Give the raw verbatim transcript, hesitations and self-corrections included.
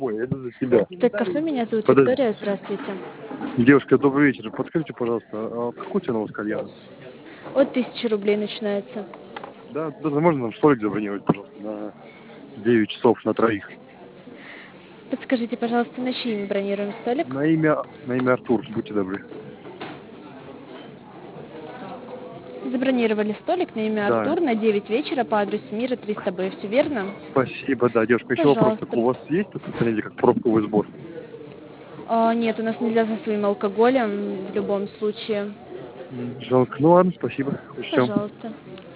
Ой, это за тебя. Так, кафе, меня зовут Подожди. Виктория, здравствуйте. Девушка, добрый вечер. Подскажите, пожалуйста, а какой цена у вас кальян? От тысячи рублей начинается. Да, да, можно нам столик забронировать, пожалуйста, на девять часов на троих. Подскажите, пожалуйста, на чьи мы бронируем столик? На имя, на имя Артур, будьте добры. Забронировали столик на имя Да. Артур на девять вечера по адресу Мира триста Б. Все верно? Спасибо, да, девушка. Еще вопрос Пожалуйста. такой. У вас есть такой понятие, как пробковый сбор? А, нет, у нас нельзя со своим алкоголем в любом случае. Жалко. Ну ладно, спасибо. Учтем. Пожалуйста.